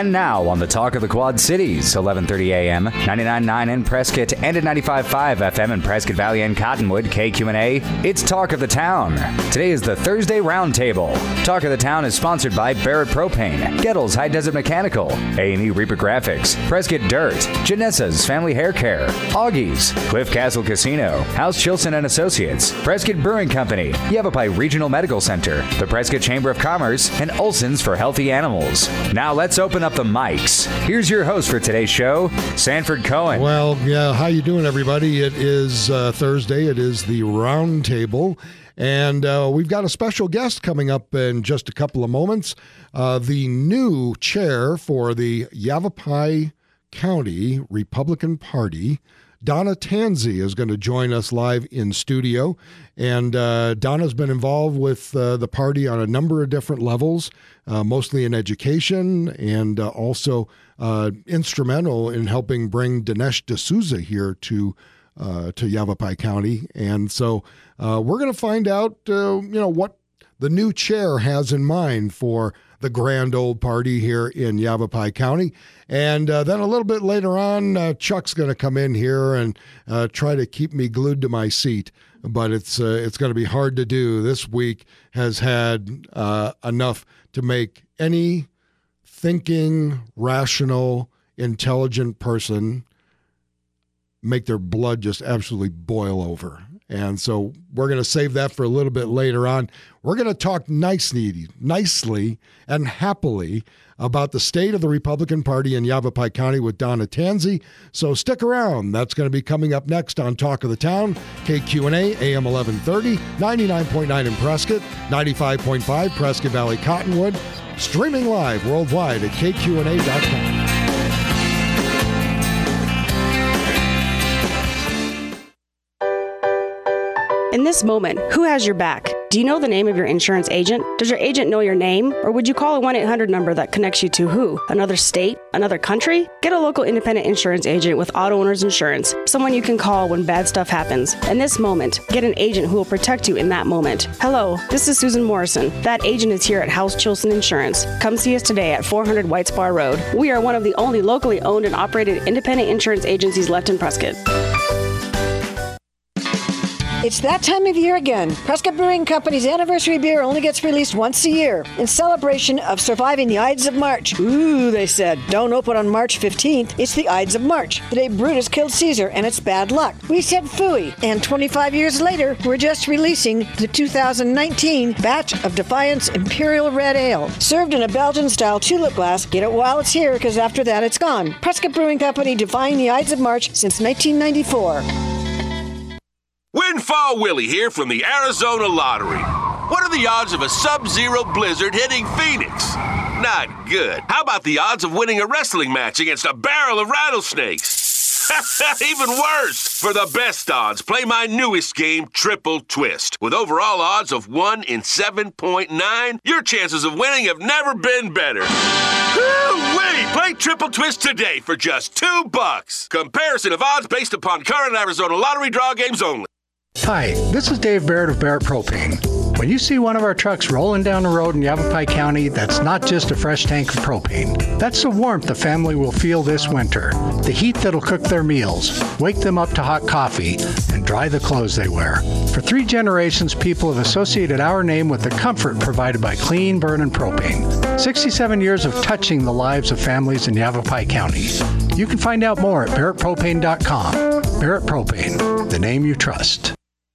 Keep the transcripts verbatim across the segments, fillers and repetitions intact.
And now on the Talk of the Quad Cities, eleven thirty a.m., ninety-nine point nine in Prescott, and at ninety-five point five F M in Prescott Valley and Cottonwood, K Q N A, it's Talk of the Town. Today is the Thursday Roundtable. Talk of the Town is sponsored by Barrett Propane, Gettles High Desert Mechanical, A and E Reaper Graphics, Prescott Dirt, Janessa's Family Hair Care, Augie's, Cliff Castle Casino, House Chilson and Associates, Prescott Brewing Company, Yavapai Regional Medical Center, the Prescott Chamber of Commerce, and Olson's for Healthy Animals. Now let's open up the mics. Here's your host for today's show, Sanford Cohen. Well, yeah, how you doing, everybody? It is uh, Thursday. It is the Roundtable, and uh, we've got a special guest coming up in just a couple of moments. Uh, the new chair for the Yavapai County Republican Party, Donna Tanzi, is going to join us live in studio. And uh, Donna's been involved with uh, the party on a number of different levels, uh, mostly in education, and uh, also uh, instrumental in helping bring Dinesh D'Souza here to uh, to Yavapai County. And so uh, we're going to find out, uh, you know, what the new chair has in mind for the grand old party here in Yavapai County. And uh, then a little bit later on, uh, Chuck's going to come in here and uh, try to keep me glued to my seat. But it's uh, it's going to be hard to do. This week has had uh, enough to make any thinking, rational, intelligent person make their blood just absolutely boil over. And so we're going to save that for a little bit later on. We're going to talk nicely, nicely and happily about the state of the Republican Party in Yavapai County with Donna Tanzi. So stick around. That's going to be coming up next on Talk of the Town, K Q N A, A M eleven thirty, ninety-nine point nine in Prescott, ninety-five point five Prescott Valley Cottonwood, streaming live worldwide at K Q N A dot com. In this moment, who has your back? Do you know the name of your insurance agent? Does your agent know your name? Or would you call a one eight hundred number that connects you to who? Another state? Another country? Get a local independent insurance agent with Auto Owners Insurance, someone you can call when bad stuff happens. In this moment, get an agent who will protect you in that moment. Hello, this is Susan Morrison. That agent is here at House Chilson Insurance. Come see us today at four hundred White Spar Road. We are one of the only locally owned and operated independent insurance agencies left in Prescott. It's that time of year again. Prescott Brewing Company's anniversary beer only gets released once a year in celebration of surviving the Ides of March. Ooh, they said, don't open on March fifteenth. It's the Ides of March, the day Brutus killed Caesar, and it's bad luck. We said phooey, and twenty-five years later, we're just releasing the two thousand nineteen batch of Defiance Imperial Red Ale, served in a Belgian-style tulip glass. Get it while it's here, because after that, it's gone. Prescott Brewing Company, defying the Ides of March since nineteen ninety-four. Windfall Willie here from the Arizona Lottery. What are the odds of a sub-zero blizzard hitting Phoenix? Not good. How about the odds of winning a wrestling match against a barrel of rattlesnakes? Even worse. For the best odds, play my newest game, Triple Twist. With overall odds of one in seven point nine, your chances of winning have never been better. Woo-wee! Play Triple Twist today for just two bucks. Comparison of odds based upon current Arizona Lottery draw games only. Hi, this is Dave Barrett of Barrett Propane. When you see one of our trucks rolling down the road in Yavapai County, that's not just a fresh tank of propane. That's the warmth the family will feel this winter. The heat that'll cook their meals, wake them up to hot coffee, and dry the clothes they wear. For three generations, people have associated our name with the comfort provided by clean burning propane. sixty-seven years of touching the lives of families in Yavapai County. You can find out more at barrett propane dot com. Barrett Propane, the name you trust.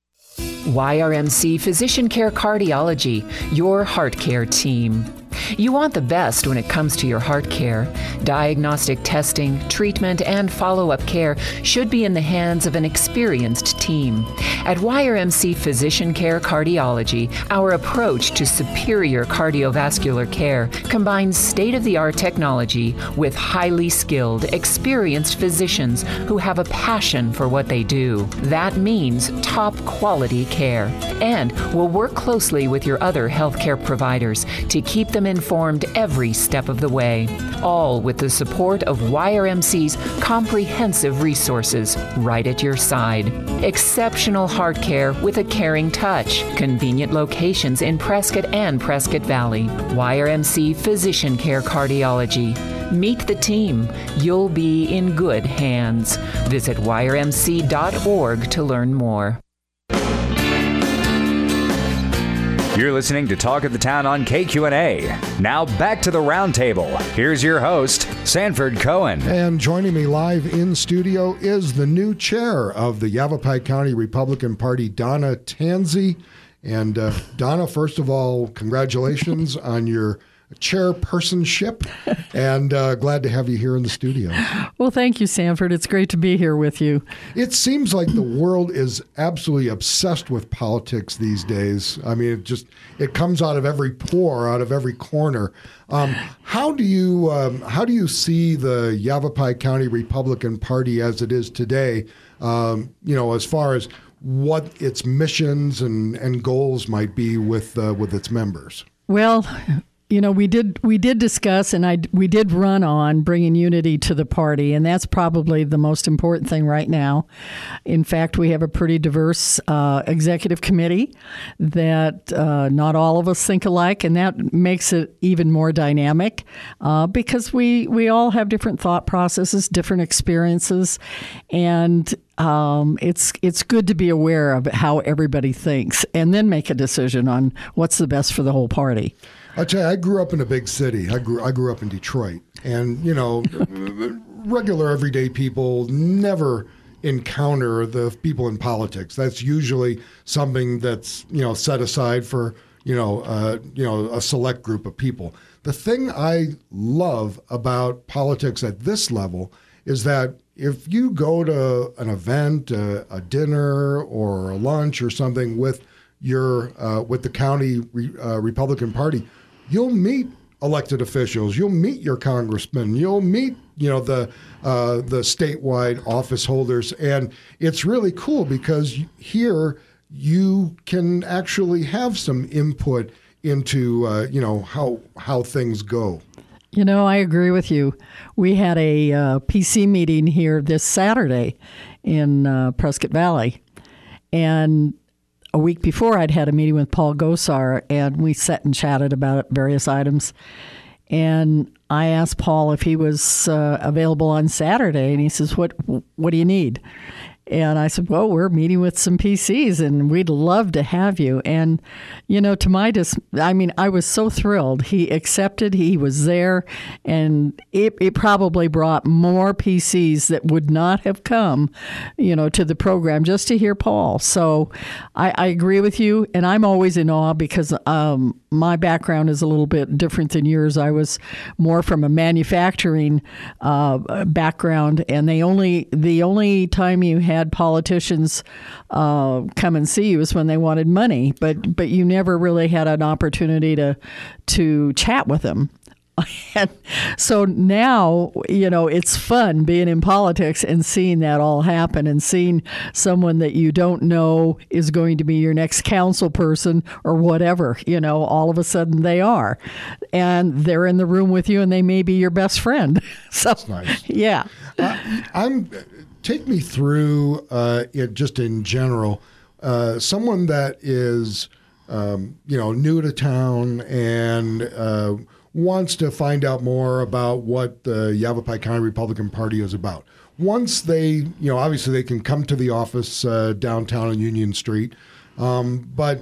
Y R M C Physician Care Cardiology, your heart care team. You want the best when it comes to your heart care. Diagnostic testing, treatment, and follow-up care should be in the hands of an experienced team. At Y R M C Physician Care Cardiology, our approach to superior cardiovascular care combines state-of-the-art technology with highly skilled, experienced physicians who have a passion for what they do. That means top-quality care. And we'll work closely with your other healthcare providers to keep them in informed every step of the way, all with the support of Y R M C's comprehensive resources right at your side. Exceptional heart care with a caring touch. Convenient locations in Prescott and Prescott Valley. Y R M C Physician Care Cardiology. Meet the team. You'll be in good hands. Visit Y R M C dot org to learn more. You're listening to Talk of the Town on K Q N A. Now back to the roundtable. Here's your host, Sanford Cohen. And joining me live in studio is the new chair of the Yavapai County Republican Party, Donna Tansey. And uh, Donna, first of all, congratulations on your chairpersonship, and uh, glad to have you here in the studio. Well, thank you, Sanford. It's great to be here with you. It seems like the world is absolutely obsessed with politics these days. I mean, it just it comes out of every pore, out of every corner. Um, how do you um, how do you see the Yavapai County Republican Party as it is today? Um, you know, as far as what its missions and, and goals might be with uh, with its members. Well, you know, we did we did discuss, and I we did run on bringing unity to the party, and that's probably the most important thing right now. In fact, we have a pretty diverse uh, executive committee that uh, not all of us think alike, and that makes it even more dynamic uh, because we we all have different thought processes, different experiences, and Um, it's it's good to be aware of how everybody thinks and then make a decision on what's the best for the whole party. I tell you, I grew up in a big city. I grew I grew up in Detroit, and you know, regular everyday people never encounter the people in politics. That's usually something that's you know set aside for you know uh, you know a select group of people. The thing I love about politics at this level is that if you go to an event, uh, a dinner, or a lunch, or something with your uh, with the county re, uh, Republican Party, you'll meet elected officials, you'll meet your congressman, you'll meet you know the uh, the statewide office holders, and it's really cool because here you can actually have some input into uh, you know how how things go. You know, I agree with you. We had a uh, P C meeting here this Saturday in uh, Prescott Valley. And a week before, I'd had a meeting with Paul Gosar, and we sat and chatted about various items. And I asked Paul if he was uh, available on Saturday, and he says, what, what do you need? And I said, well, we're meeting with some P Cs, and we'd love to have you. And, you know, to my dis- I mean, I was so thrilled. He accepted. He was there. And it, it probably brought more P Cs that would not have come, you know, to the program just to hear Paul. So I, I agree with you. And I'm always in awe because um, my background is a little bit different than yours. I was more from a manufacturing uh, background. And they only the only time you had had politicians uh, come and see you was when they wanted money, but but you never really had an opportunity to to chat with them. And so now, you know, it's fun being in politics and seeing that all happen and seeing someone that you don't know is going to be your next council person or whatever, you know, all of a sudden they are. And they're in the room with you and they may be your best friend. So, that's nice. Yeah. Uh, I'm... Take me through uh, it just in general. Uh, someone that is, um, you know, new to town and uh, wants to find out more about what the Yavapai County Republican Party is about. Once they, you know, obviously they can come to the office uh, downtown on Union Street, um, but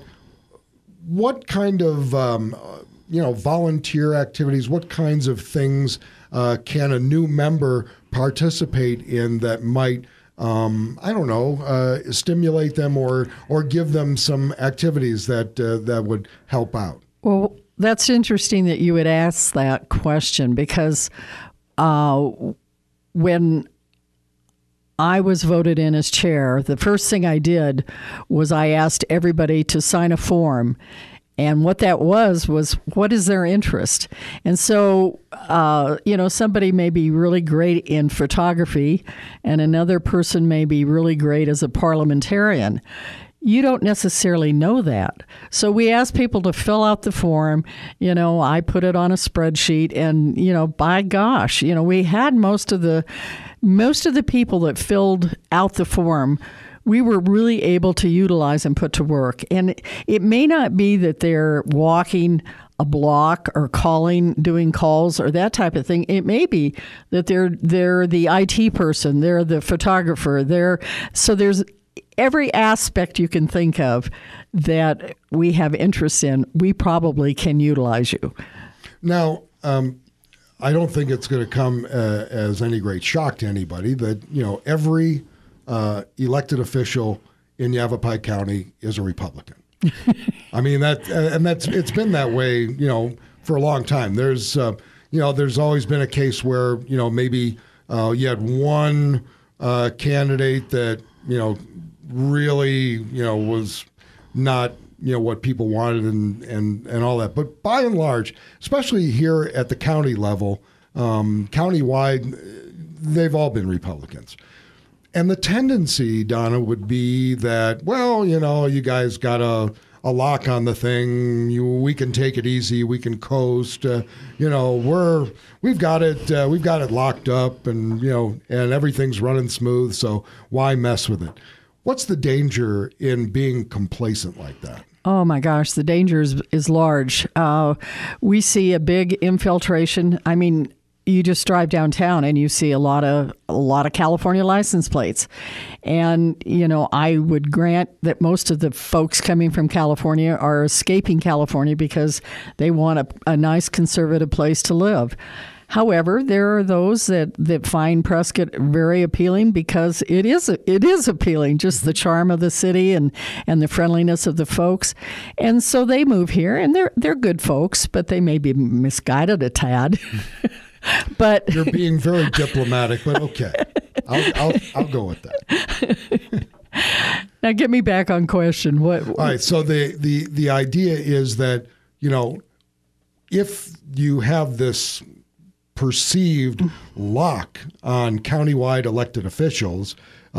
what kind of, um, you know, volunteer activities, what kinds of things uh, can a new member participate in that might, um, I don't know, uh, stimulate them or or give them some activities that uh, that would help out? Well, that's interesting that you would ask that question because uh, when I was voted in as chair, the first thing I did was I asked everybody to sign a form. And what that was, was what is their interest? And so, uh, you know, somebody may be really great in photography and another person may be really great as a parliamentarian. you don't necessarily know that. So we ask people to fill out the form. You know, I put it on a spreadsheet, and, you know, by gosh, you know, we had most of the most of the people that filled out the form, we were really able to utilize and put to work. And it may not be that they're walking a block or calling, doing calls or that type of thing. It may be that they're they're the I T person, they're the photographer, they're so there's every aspect you can think of that we have interest in, we probably can utilize you. Now, um, I don't think it's going to come uh, as any great shock to anybody that, you know, every uh, elected official in Yavapai County is a Republican. I mean, that, and that's, it's been that way, you know, for a long time. There's, uh, you know, there's always been a case where, you know, maybe uh, you had one uh, candidate that, you know, really, you know, was not, you know, what people wanted and, and, and all that. But by and large, especially here at the county level, um, countywide, they've all been Republicans. And the tendency, Donna, would be that, well, you know, you guys got a, a lock on the thing. You, we can take it easy. We can coast. Uh, you know, we're we've got it. Uh, we've got it locked up, and you know, and everything's running smooth. So why mess with it? What's the danger in being complacent like that? Oh my gosh, the danger is, is large. Uh, we see a big infiltration. I mean, you just drive downtown and you see a lot of a lot of California license plates. And, you know, I would grant that most of the folks coming from California are escaping California because they want a, a nice conservative place to live. However, there are those that, that find Prescott very appealing because it is it is appealing, just the charm of the city and, and the friendliness of the folks. And so they move here, and they're they're good folks, but they may be misguided a tad. But you're being very diplomatic, but okay, I'll I'll, I'll go with that. Now get me back on question. What? All right. So the the the idea is that, you know, if you have this perceived lock on countywide elected officials,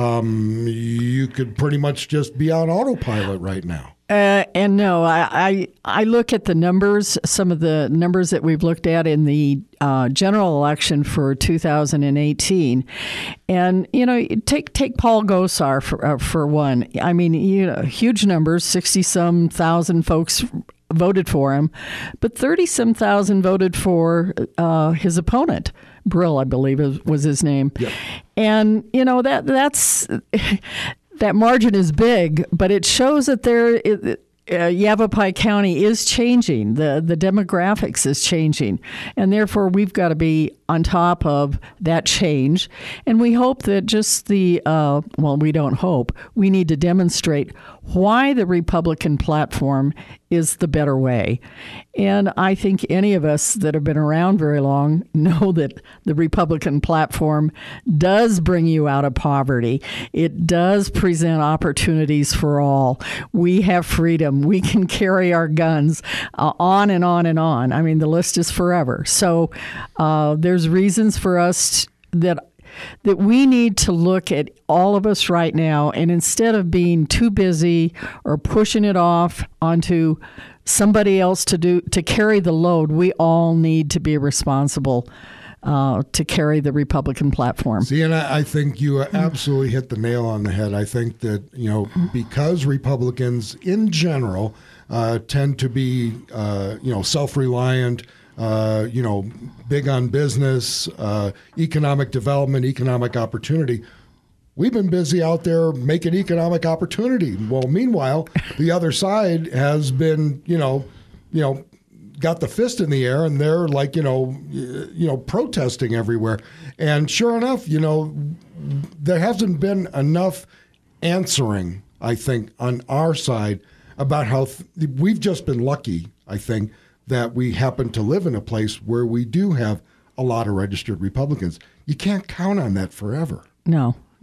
um, you could pretty much just be on autopilot right now. Uh, and no, I, I I look at the numbers, some of the numbers that we've looked at in the uh, general election for two thousand eighteen, and you know, take take Paul Gosar for uh, for one. I mean, you know, huge numbers, sixty some thousand folks voted for him, but thirty some thousand voted for uh, his opponent. Brill, I believe, was his name. Yep. And you know that that's. That margin is big, but it shows that there, uh, Yavapai County is changing. The the demographics is changing, and therefore we've got to be on top of that change. And we hope that just the uh, well, we don't hope. We need to demonstrate why the Republican platform is the better way. And I think any of us that have been around very long know that the Republican platform does bring you out of poverty. It does present opportunities for all. We have freedom. We can carry our guns uh, on and on and on. I mean, the list is forever. So uh, there's reasons for us that that we need to look at all of us right now, and instead of being too busy or pushing it off onto somebody else to do to carry the load, we all need to be responsible uh, to carry the Republican platform. See, and I, I think you absolutely hit the nail on the head. I think that, you know, because Republicans in general uh, tend to be, uh, you know, self-reliant, Uh, you know, big on business, uh, economic development, economic opportunity. We've been busy out there making economic opportunity. Well, meanwhile, the other side has been, you know, you know, got the fist in the air, and they're like, you know, you know, protesting everywhere. And sure enough, you know, there hasn't been enough answering, I think, on our side about how th- we've just been lucky, I think, that we happen to live in a place where we do have a lot of registered Republicans. You can't count on that forever. No,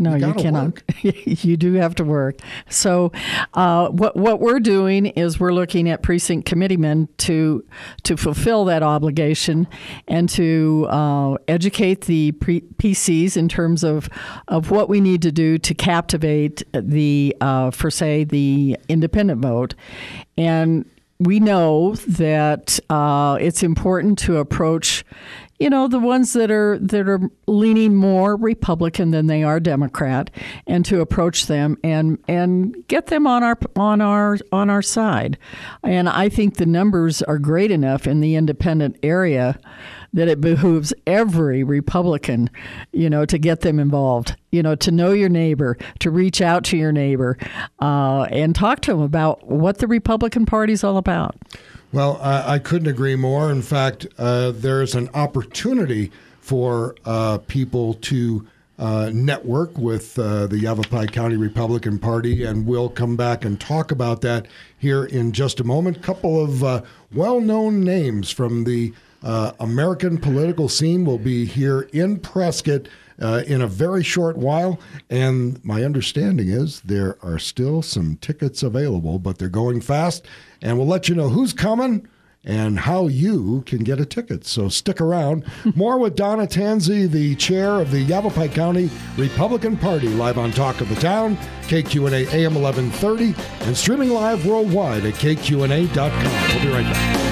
No, you, you cannot. You do have to work. So, uh, what what we're doing is we're looking at precinct committeemen to to fulfill that obligation and to uh, educate the pre- P Cs in terms of of what we need to do to captivate the uh, for say the independent vote, and we know that uh, it's important to approach, you know, the ones that are that are leaning more Republican than they are Democrat, and to approach them and and get them on our on our on our side. And I think the numbers are great enough in the independent area that it behooves every Republican, you know, to get them involved, you know, to know your neighbor, to reach out to your neighbor, uh, and talk to them about what the Republican Party is all about. Well, I, I couldn't agree more. In fact, uh, there's an opportunity for uh, people to uh, network with uh, the Yavapai County Republican Party, and we'll come back and talk about that here in just a moment. A couple of uh, well-known names from the uh, American political scene will be here in Prescott Uh, in a very short while, and my understanding is there are still some tickets available, but they're going fast, and we'll let you know who's coming and how you can get a ticket. So stick around. More with Donna Tanzi, the chair of the Yavapai County Republican Party, live on Talk of the Town, K Q N A A M eleven thirty, and streaming live worldwide at K Q N A dot com. We'll be right back.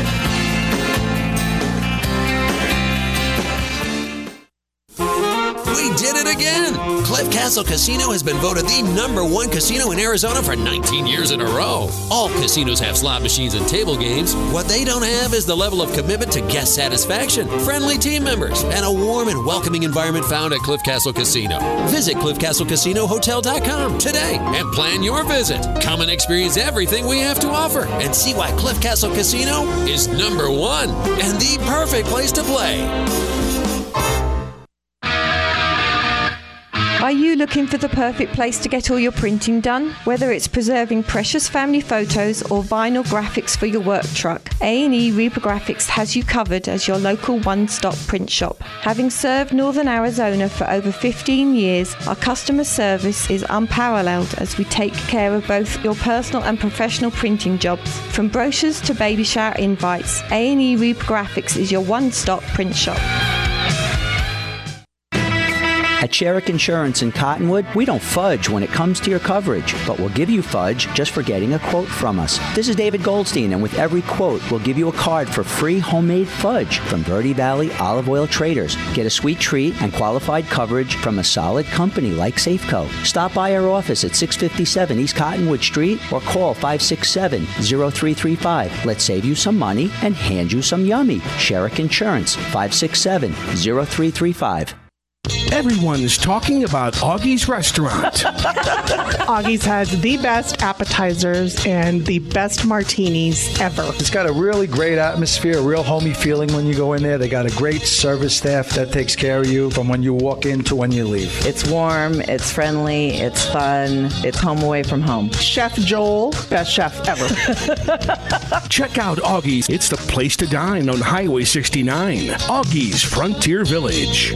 We did it again! Cliff Castle Casino has been voted the number one casino in Arizona for nineteen years in a row. All casinos have slot machines and table games. What they don't have is the level of commitment to guest satisfaction, friendly team members, and a warm and welcoming environment found at Cliff Castle Casino. Visit cliff castle casino hotel dot com today and plan your visit. Come and experience everything we have to offer and see why Cliff Castle Casino is number one and the perfect place to play. Are you looking for the perfect place to get all your printing done? Whether it's preserving precious family photos or vinyl graphics for your work truck, A and E Reprographics has you covered as your local one-stop print shop. Having served Northern Arizona for over fifteen years, our customer service is unparalleled as we take care of both your personal and professional printing jobs. From brochures to baby shower invites, A and E Reprographics is your one-stop print shop. At Sherrick Insurance in Cottonwood, we don't fudge when it comes to your coverage, but we'll give you fudge just for getting a quote from us. This is David Goldstein, and with every quote, we'll give you a card for free homemade fudge from Verde Valley Olive Oil Traders. Get a sweet treat and qualified coverage from a solid company like Safeco. Stop by our office at six fifty-seven East Cottonwood Street or call five six seven, zero three three five. Let's save you some money and hand you some yummy. Sherrick Insurance, five six seven, zero three three five. Everyone's talking about Augie's Restaurant. Augie's has the best appetizers and the best martinis ever. It's got a really great atmosphere, a real homey feeling when you go in there. They got a great service staff that takes care of you from when you walk in to when you leave. It's warm, it's friendly, it's fun, it's home away from home. Chef Joel, best chef ever. Check out Augie's. It's the place to dine on Highway sixty-nine. Augie's Frontier Village.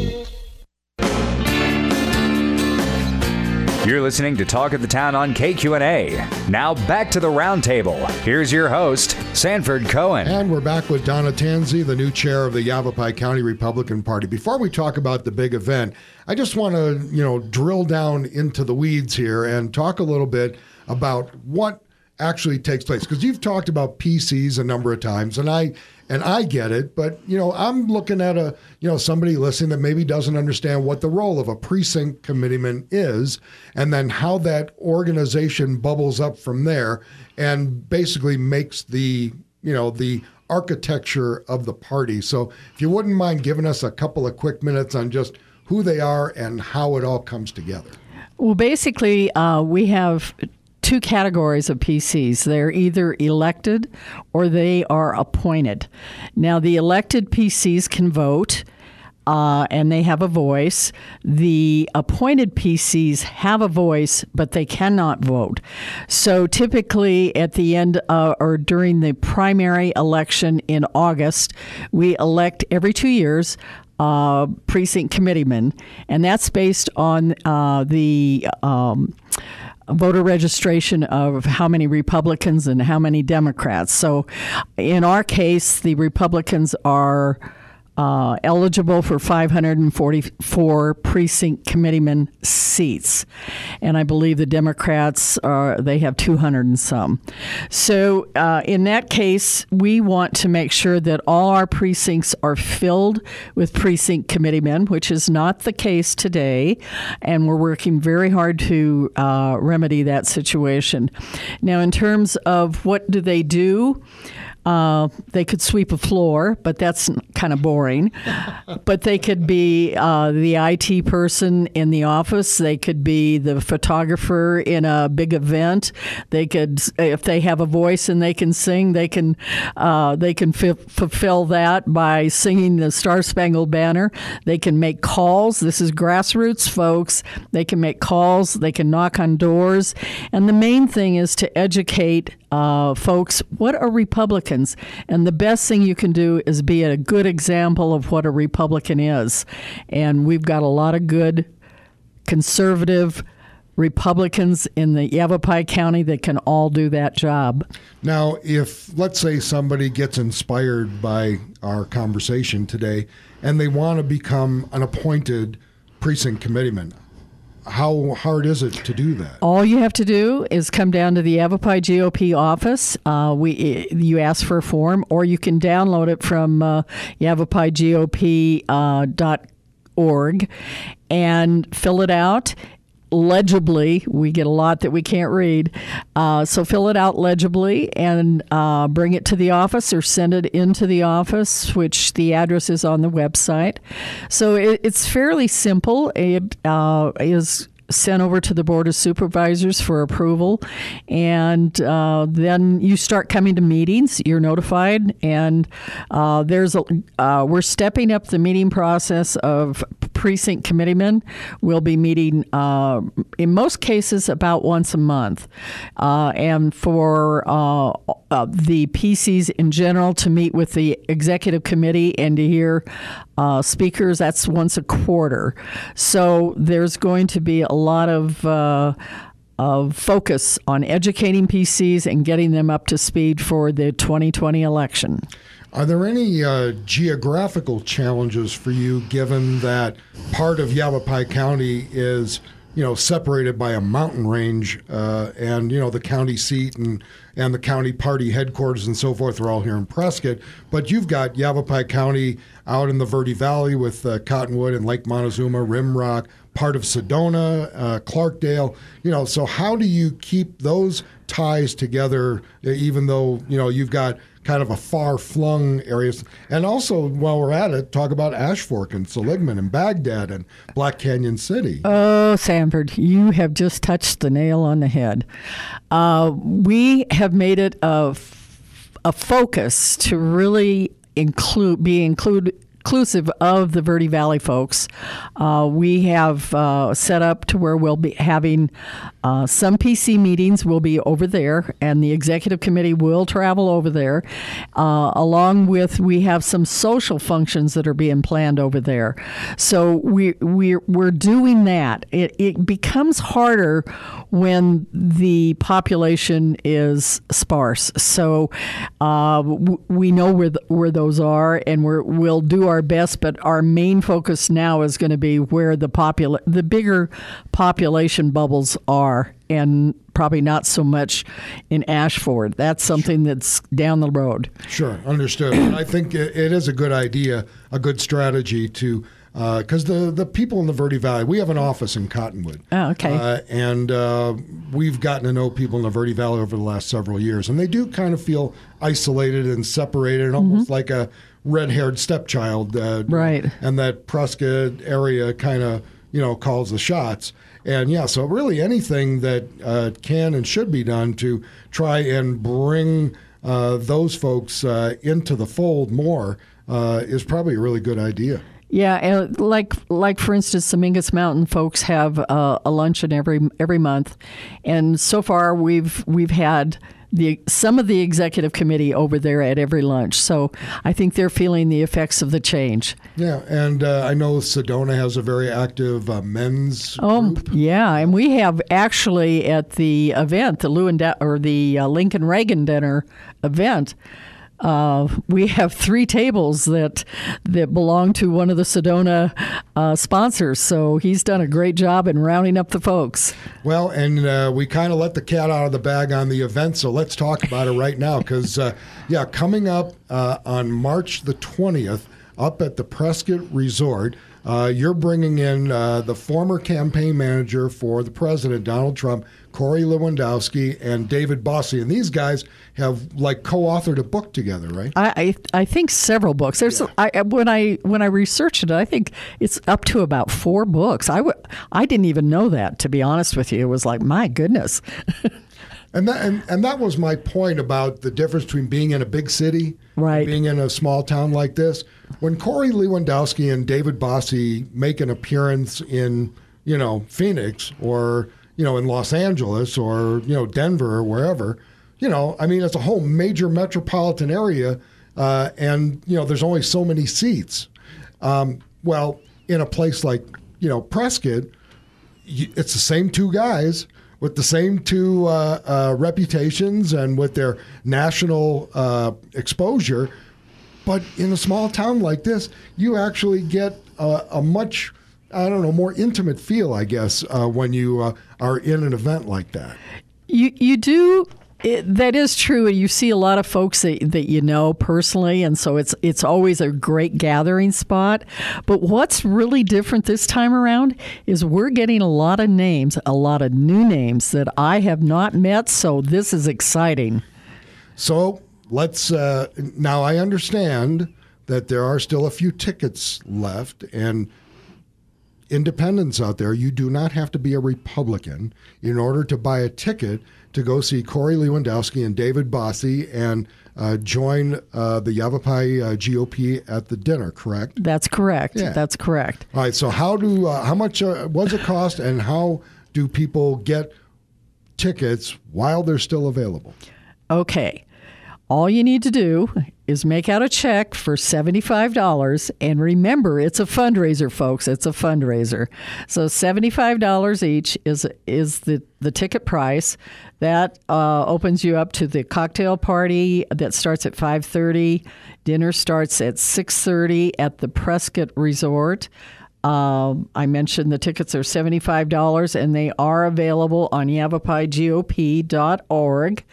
You're listening to Talk of the Town on K Q N A. Now back to the roundtable. Here's your host, Sanford Cohen. And we're back with Donna Tanzi, the new chair of the Yavapai County Republican Party. Before we talk about the big event, I just want to, you know, drill down into the weeds here and talk a little bit about what actually takes place. Because you've talked about P Cs a number of times, and I and I get it, but you know, I'm looking at a you know somebody listening that maybe doesn't understand what the role of a precinct committeeman is, and then how that organization bubbles up from there and basically makes the you know the architecture of the party. So if you wouldn't mind giving us a couple of quick minutes on just who they are and how it all comes together. Well, basically, uh, we have two categories of P Cs. They're either elected or they are appointed. Now, the elected P Cs can vote, uh, and they have a voice. The appointed P Cs have a voice, but they cannot vote. So typically at the end uh, or during the primary election in August, we elect every two years uh, precinct committeemen, and that's based on uh, the um, voter registration of how many Republicans and how many Democrats. So in our case, the Republicans are Uh, eligible for five hundred forty-four precinct committeeman seats, and I believe the Democrats are they have two hundred and some. So uh, in that case, we want to make sure that all our precincts are filled with precinct committeemen, which is not the case today, and we're working very hard to uh, remedy that situation. Now, in terms of what do they do? Uh, they could sweep a floor, but that's kind of boring. But they could be uh, the I T person in the office. They could be the photographer in a big event. They could, if they have a voice and they can sing, they can uh, they can f- fulfill that by singing the Star Spangled Banner. They can make calls. This is grassroots, folks. They can make calls. They can knock on doors. And the main thing is to educate uh, folks, what are Republicans? And the best thing you can do is be a good example of what a Republican is. And we've got a lot of good conservative Republicans in the Yavapai County that can all do that job. Now, if, let's say, somebody gets inspired by our conversation today and they want to become an appointed precinct committeeman, how hard is it to do that? All you have to do is come down to the Yavapai G O P office. Uh, we you ask for a form, or you can download it from uh, yavapai G O P dot org and fill it out legibly. We get a lot that we can't read. Uh, so fill it out legibly and uh, bring it to the office or send it into the office, which the address is on the website. So it, it's fairly simple. It uh, is sent over to the Board of Supervisors for approval, and uh, then you start coming to meetings. You're notified, and uh, there's a, uh, we're stepping up the meeting process of precinct committeemen. We'll be meeting uh, in most cases about once a month, uh, and for uh, uh, the P Cs in general to meet with the executive committee and to hear uh, speakers, that's once a quarter. So there's going to be a lot of uh, of focus on educating P Cs and getting them up to speed for the twenty twenty election. Are there any uh, geographical challenges for you, given that part of Yavapai County is, you know, separated by a mountain range, uh, and, you know, the county seat and, and the county party headquarters and so forth are all here in Prescott, but you've got Yavapai County out in the Verde Valley with uh, Cottonwood and Lake Montezuma, Rimrock, part of Sedona, uh, Clarkdale, you know, so how do you keep those ties together, even though, you know, you've got kind of a far-flung areas? And also, while we're at it, talk about Ash Fork and Seligman and Baghdad and Black Canyon City. Oh, Sanford, you have just touched the nail on the head. Uh, we have made it a, f- a focus to really include, be include, inclusive of the Verde Valley folks. Uh, we have uh, set up to where we'll be having uh, some P C meetings will be over there, and the executive committee will travel over there. Uh, along with, we have some social functions that are being planned over there. So we, we're, we're doing that. It, it becomes harder when the population is sparse. So uh, w- we know where, the, where those are, and we're, we'll do our best, but our main focus now is going to be where the popula- the bigger population bubbles are, and probably not so much in Ashford. That's something that's down the road. Sure, understood. I think it is a good idea, a good strategy to, because uh, the, the people in the Verde Valley, we have an office in Cottonwood. Oh, okay. Uh, and uh, we've gotten to know people in the Verde Valley over the last several years, and they do kind of feel isolated and separated, and almost mm-hmm. like a red-haired stepchild. Uh, right. And that Prescott area kind of, you know, calls the shots. And, yeah, so really anything that uh, can and should be done to try and bring uh, those folks uh, into the fold more uh, is probably a really good idea. Yeah, and like like for instance, the Mingus Mountain folks have uh, a luncheon every every month, and so far we've we've had the some of the executive committee over there at every lunch. So I think they're feeling the effects of the change. Yeah, and uh, I know Sedona has a very active uh, men's Oh, group. yeah, and we have actually at the event, the Lewin or the uh, Lincoln Reagan Dinner event, Uh, we have three tables that that belong to one of the Sedona uh, sponsors. So he's done a great job in rounding up the folks. Well, and uh, we kind of let the cat out of the bag on the event, so let's talk about it right now. Because, uh, yeah, coming up uh, on March the twentieth, up at the Prescott Resort, uh, you're bringing in uh, the former campaign manager for the president, Donald Trump, Corey Lewandowski, and David Bossie. And these guys have, like, co-authored a book together, right? I I, I think several books. There's yeah. I, when I when I researched it, I think it's up to about four books. I w- I didn't even know that, to be honest with you. It was like, my goodness. And that, and, and that was my point about the difference between being in a big city right. and being in a small town like this. When Corey Lewandowski and David Bossie make an appearance in, you know, Phoenix or, you know, in Los Angeles or, you know, Denver or wherever, you know, I mean, it's a whole major metropolitan area, uh, and, you know, there's only so many seats. Um, well, in a place like, you know, Prescott, it's the same two guys with the same two uh, uh, reputations and with their national uh, exposure. But in a small town like this, you actually get a, a much, I don't know, more intimate feel, I guess, uh, when you uh, are in an event like that. You you do. It, that is true, and you see a lot of folks that, that you know personally, and so it's it's always a great gathering spot. But what's really different this time around is we're getting a lot of names, a lot of new names that I have not met, so this is exciting. So let's, uh, now I understand that there are still a few tickets left, and independents out there, you do not have to be a Republican in order to buy a ticket to go see Corey Lewandowski and David Bossie and uh, join uh, the Yavapai uh, G O P at the dinner, correct? That's correct. Yeah. That's correct. All right, so how do uh, how much uh, was it cost, and how do people get tickets while they're still available? Okay. All you need to do is make out a check for seventy-five dollars. And remember, it's a fundraiser, folks. It's a fundraiser. So seventy-five dollars each is is the, the ticket price. That uh, opens you up to the cocktail party that starts at five thirty. Dinner starts at six thirty at the Prescott Resort. Um, I mentioned the tickets are seventy-five dollars, and they are available on yavapai G O P dot org.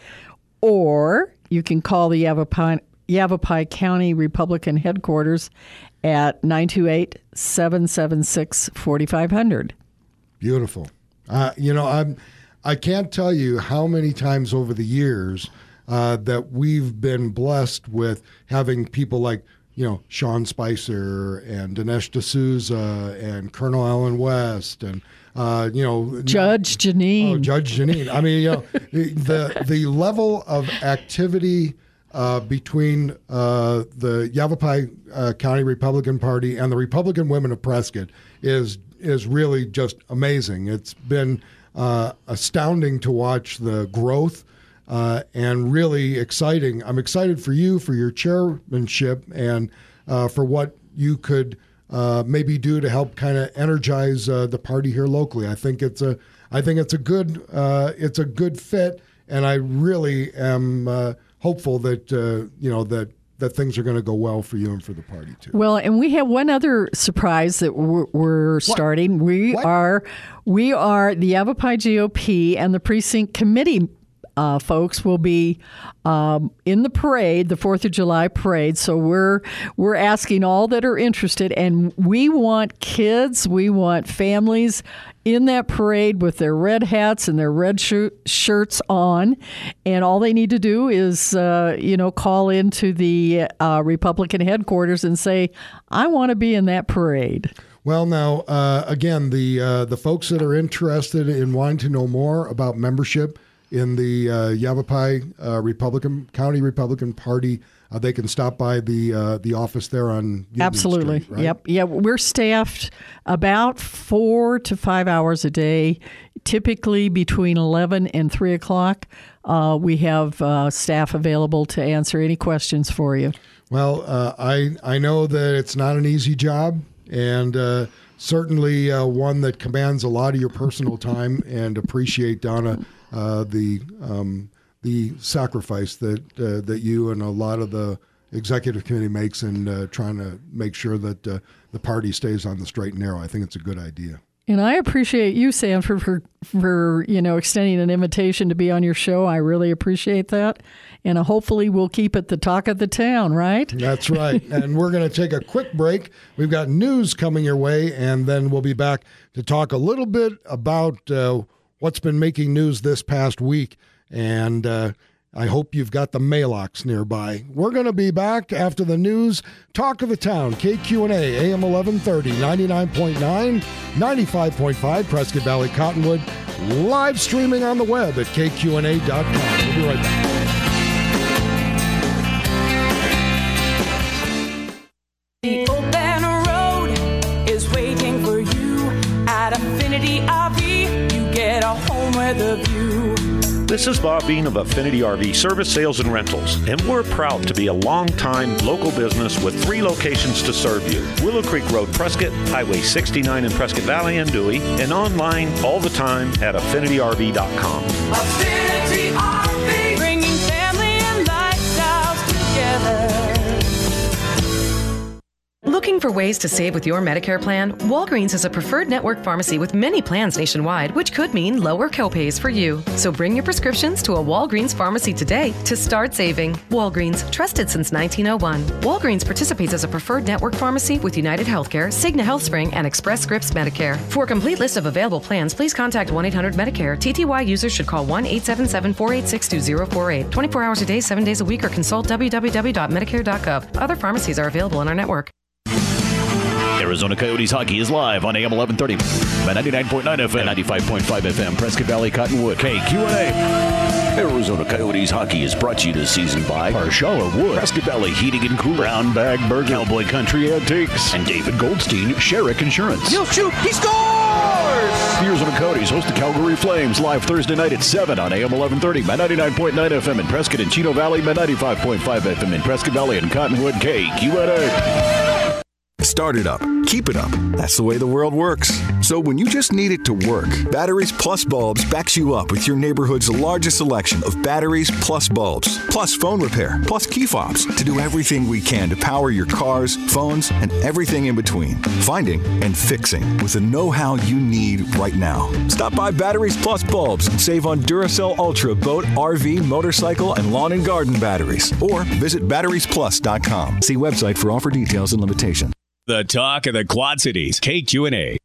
Or you can call the Yavapai, Yavapai County Republican headquarters at nine two eight, seven seven six, four five zero zero. Beautiful. Uh, you know, I'm, I can't tell you how many times over the years uh, that we've been blessed with having people like, you know, Sean Spicer and Dinesh D'Souza and Colonel Allen West and Uh, you know, Judge Janine. Oh, Judge Janine. I mean, you know, the the level of activity uh, between uh, the Yavapai uh, County Republican Party and the Republican Women of Prescott is is really just amazing. It's been uh, astounding to watch the growth uh, and really exciting. I'm excited for you, for your chairmanship, and uh, for what you could Uh, maybe do to help kind of energize uh, the party here locally. I think it's a, I think it's a good, uh, it's a good fit, and I really am uh, hopeful that uh, you know that that things are going to go well for you and for the party too. Well, and we have one other surprise that we're, we're starting. What? We What? are, we are the Yavapai G O P and the precinct committee. Uh, folks will be um, in the parade, the Fourth of July parade. So we're we're asking all that are interested, and we want kids, we want families in that parade with their red hats and their red sh- shirts on, and all they need to do is uh, you know call into the uh, Republican headquarters and say, "I want to be in that parade." Well, now uh, again, the uh, the folks that are interested in wanting to know more about membership in the uh, Yavapai uh, Republican County Republican Party, uh, they can stop by the uh, the office there on Union Absolutely. Street, right? Yep. Yeah, we're staffed about four to five hours a day typically between eleven and three o'clock, uh, we have uh, staff available to answer any questions for you. Well, uh, I, I know that it's not an easy job, and uh, certainly uh, one that commands a lot of your personal time, and appreciate, Donna, uh, the um, the sacrifice that uh, that you and a lot of the executive committee makes in uh, trying to make sure that uh, the party stays on the straight and narrow. I think it's a good idea. And I appreciate you, Sanford, for, for you know extending an invitation to be on your show. I really appreciate that. And uh, hopefully we'll keep it the talk of the town, right? That's right. And we're going to take a quick break. We've got news coming your way, and then we'll be back to talk a little bit about uh, what's been making news this past week. And uh, I hope you've got the Maalox nearby. We're going to be back after the news. Talk of the Town, K Q N A, A M eleven thirty, ninety-nine point nine, ninety-five point five, Prescott Valley Cottonwood, live streaming on the web at K Q N A dot com. We'll be right back. The open road is waiting for you at Affinity R V. You get a home with a view. This is Bob Bean of Affinity R V Service, Sales, and Rentals, and we're proud to be a long-time local business with three locations to serve you. Willow Creek Road, Prescott, Highway sixty-nine in Prescott Valley and Dewey, and online all the time at affinity R V dot com. Affinity R V, bringing family and lifestyles together. Looking for ways to save with your Medicare plan? Walgreens is a preferred network pharmacy with many plans nationwide, which could mean lower copays for you. So bring your prescriptions to a Walgreens pharmacy today to start saving. Walgreens, trusted since nineteen oh one. Walgreens participates as a preferred network pharmacy with United Healthcare, Cigna HealthSpring, and Express Scripts Medicare. For a complete list of available plans, please contact one eight hundred Medicare. T T Y users should call one eight seven seven, four eight six, two zero four eight. twenty-four hours a day, seven days a week, or consult w w w dot medicare dot gov. Other pharmacies are available in our network. Arizona Coyotes hockey is live on A M eleven thirty by ninety-nine point nine F M, ninety-five point five F M, Prescott Valley, Cottonwood, K Q N A. Arizona Coyotes hockey is brought to you this season by Parshalla Wood, Prescott Valley Heating and Cooling, Brown Bag Burger, Cowboy Country Antiques, and David Goldstein, Sherrick Insurance. He'll shoot, he scores! The Arizona Coyotes host the Calgary Flames live Thursday night at seven on A M eleven thirty by ninety-nine point nine F M in Prescott and Chino Valley by ninety-five point five F M in Prescott Valley and Cottonwood, K Q N A. Start it up. Keep it up. That's the way the world works. So when you just need it to work, Batteries Plus Bulbs backs you up with your neighborhood's largest selection of Batteries Plus bulbs, plus phone repair, plus key fobs to do everything we can to power your cars, phones, and everything in between. Finding and fixing with the know-how you need right now. Stop by Batteries Plus Bulbs and save on Duracell Ultra boat, R V, motorcycle, and lawn and garden batteries. Or visit batteries plus dot com. See website for offer details and limitations. The talk of the Quad Cities, K Q N A.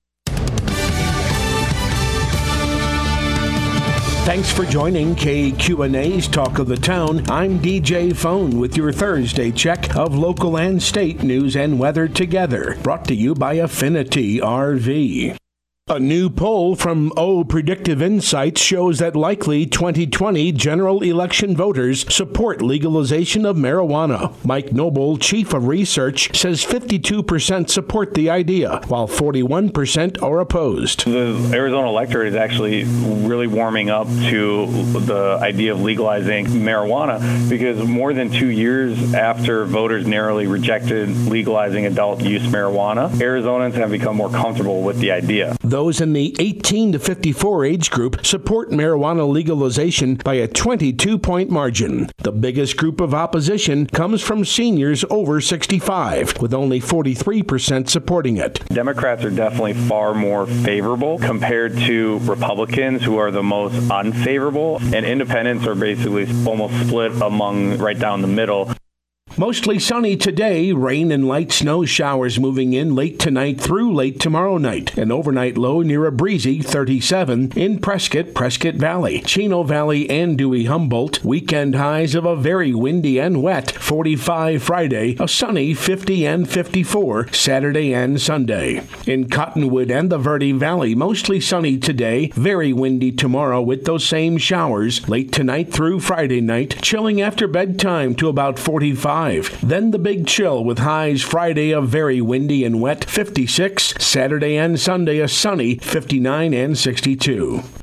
Thanks for joining K Q N A's Talk of the Town. I'm D J Phone with your Thursday check of local and state news and weather together. Brought to you by Affinity R V. A new poll from O Predictive Insights shows that likely twenty twenty general election voters support legalization of marijuana. Mike Noble, chief of research, says fifty-two percent support the idea, while forty-one percent are opposed. The Arizona electorate is actually really warming up to the idea of legalizing marijuana because more than two years after voters narrowly rejected legalizing adult use marijuana, Arizonans have become more comfortable with the idea. Those in the eighteen to fifty-four age group support marijuana legalization by a twenty-two point margin. The biggest group of opposition comes from seniors over sixty-five, with only forty-three percent supporting it. Democrats are definitely far more favorable compared to Republicans, who are the most unfavorable, and independents are basically almost split among right down the middle. Mostly sunny today, rain and light snow showers moving in late tonight through late tomorrow night. An overnight low near a breezy thirty-seven in Prescott, Prescott Valley, Chino Valley, and Dewey Humboldt. Weekend highs of a very windy and wet forty-five Friday, a sunny fifty and fifty-four Saturday and Sunday. In Cottonwood and the Verde Valley, mostly sunny today, very windy tomorrow with those same showers. Late tonight through Friday night, chilling after bedtime to about forty-five. Then the big chill with highs Friday a very windy and wet fifty-six, Saturday and Sunday a sunny fifty-nine and sixty-two.